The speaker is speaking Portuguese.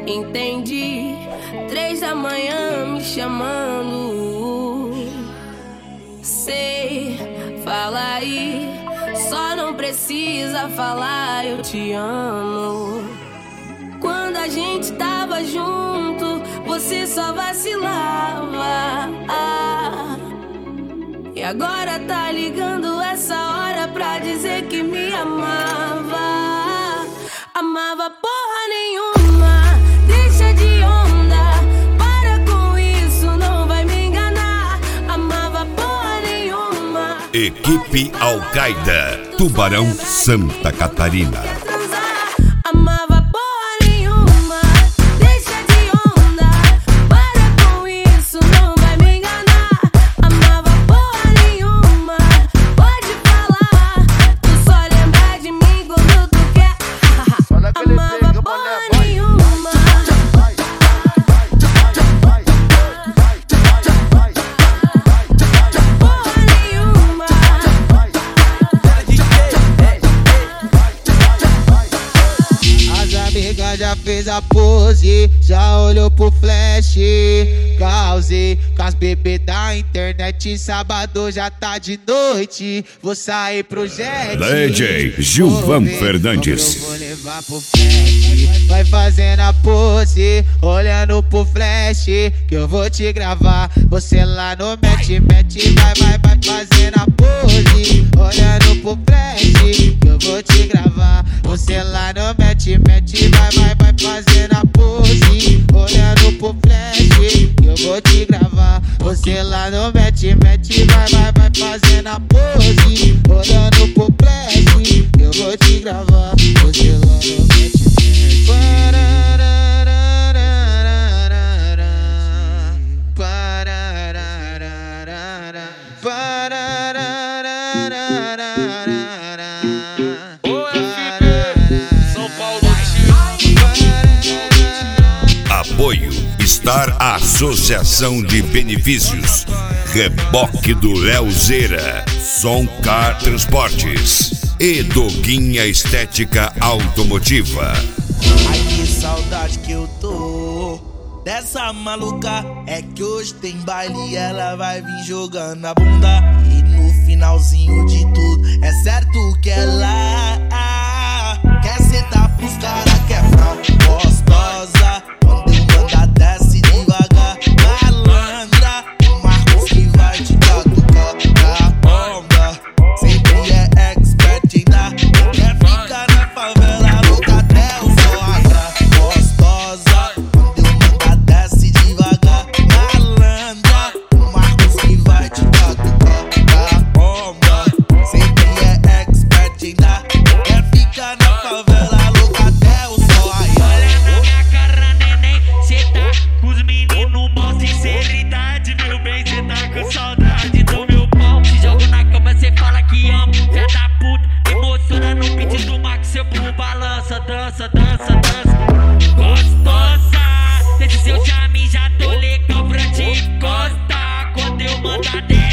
Entendi, 3 da manhã me chamando. Sei, fala aí, só não precisa falar eu te amo. Quando a gente tava junto, você só vacilava. E agora tá ligando essa hora pra dizer que me amava. Amava porra nenhuma, deixa de onda, para com isso, não vai me enganar. Amava porra nenhuma. Equipe Al-Qaeda, Tubarão, Santa Catarina. Amava porra nenhuma, deixa de onda, para com isso, não vai me enganar. Amava porra nenhuma, pode falar, tu só lembra de mim quando tu quer. Amava porra nenhuma. Porra nenhuma. As amigas já fez a pose, já olhou pro flash. Causei com as bebês da internet, sábado já tá de noite. Vou sair pro jet. DJ Gilvan Fernandes. Eu vou levar pro flash. Vai fazendo a pose, olhando pro flash, que eu vou te gravar. Você lá no match, vai fazendo a pose, olhando pro flash, que eu vou te gravar. Você lá no match, vai fazendo a pose, olhando pro flash, que eu vou te gravar. Você lá no match, vai fazendo a pose, olhando pro flash, que eu vou te gravar. Você lá no match, Apoio Star Associação de Benefícios, Reboque do Léo Zera, Som Car Transportes e Doguinha Estética Automotiva. Ai, que saudade que eu tô dessa maluca. É que hoje tem baile e ela vai vir jogando a bunda. E no finalzinho de tudo é certo que ela quer sentar pros caras que é frau gostosa. Quando eu manda desce devagar, malandra. O Marcos que vai te catucar na onda. Sempre é expert em dar. Quer ficar na favela louca até o sol raiar. Gostosa, quando eu manda desce devagar, malandra. O Marcos que vai te catucar na onda. Sempre é expert em dar. Quer ficar na favela louca até o sol raiar. Olha na minha cara, neném, cê tá com os meninos mal, sinceridade, meu bem, cê tá com saudade do meu pau. Te jogo na cama, cê fala que ama, fé da puta, emociona no beat do Max, seu burro balança, dança, dança, dança. Gostosa, esse seu charme já tô legal pra te encostar. Quando eu mandar